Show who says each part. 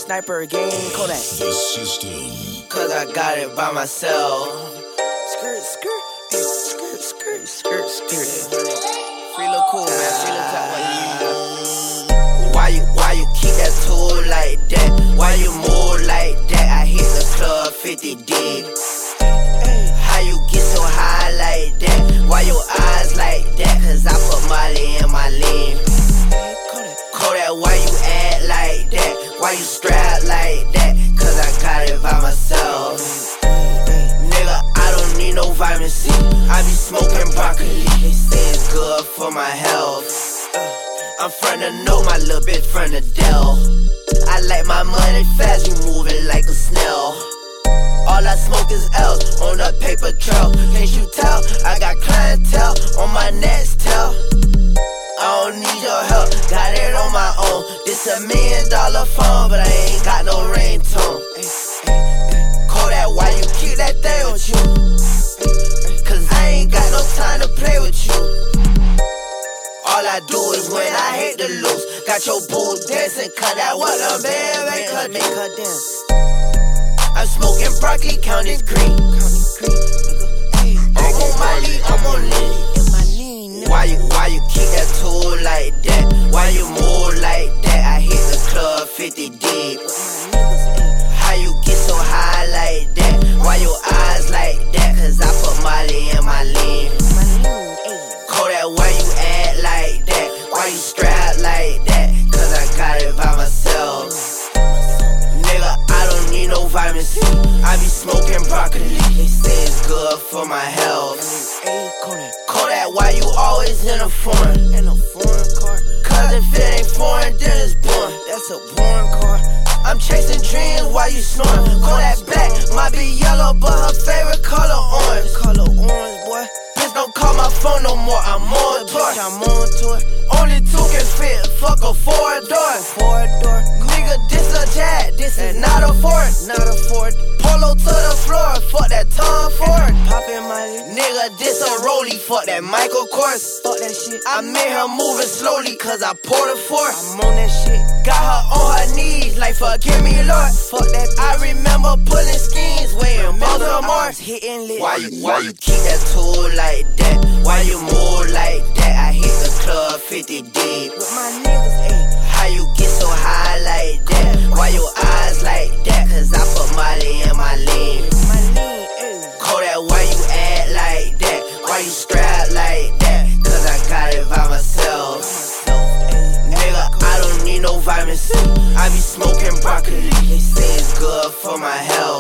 Speaker 1: Sniper gang, Kodak.
Speaker 2: The system.
Speaker 3: Cause I got it by myself.
Speaker 1: Skirt, skirt, skirt, skirt, skirt, skirt.
Speaker 3: Free look cool, man. Free look top. Why you keep that tool like that? Why you move like that? I hit the club 50 deep. How you get so high like that? Why your eyes like that? Cause I put Molly in my lean. Kodak, why you act like that? Why you strap like that? Cause I got it by myself. Nigga, I don't need no vitamin C. I be smoking broccoli. They say it's good for my health. I'm from the know, my little bitch from the Dell. I like my money fast, you moving like a snail. All I smoke is L's on the paper trail. Can't you tell? I got clientele on my next tail. I don't need your help, got it on my own. This $1 million phone, but I ain't got no ringtone. Kodak, why you keep that thing with you? Cause I ain't got no time to play with you. All I do is when I hit the loose. Got your boo dancing, cut that water, baby, make her dance. I'm smoking broccoli, counting green. I'm on Molly, I'm on Lily. Why you keep that tool like that? Why you move like that? I hit the club 50 deep. How you get so high like that? Why your eyes like that? Cause I put Molly in my lean. Kodak, why you act like that? Why you strap like that? Cause I got it by myself. Nigga, I don't need no vitamin C. I be smoking broccoli. They say it's good for my health. Kodak, why you always in a foreign? In a foreign car. Cause if it ain't foreign, then it's boring. That's a boring car. I'm chasing dreams while you snoring. Kodak black, might be yellow, but her favorite color orange. Color orange, boy. Bitch, don't call my phone no more. I'm on tour. I'm on tour. Only two can fit. Fuck a four-door. Four-door. Nigga, this a jet. This is not a Ford. Not a Ford. Polo to the floor. Fuck that Tom Ford. Poppin' my nigga, this a rollie. Fuck that Michael Kors. Fuck that shit. I made her moving slowly cause I poured a force. I'm on that shit. Got her on her knees like forgive me, Lord. Fuck that. I remember pulling schemes weighing Baltimore. Hitting lit. Why you keep that tool like that? Why you move like that? I hit the club 50 deep. With my niggas, ayy. How you get so high like that? Why your eyes like that? Cause I put Molly in my lean. Kodak, why you act like that? Why you strap like that? Cause I got it by myself. Nigga, I don't need no vitamin C. I be smoking broccoli. They say it's good for my health.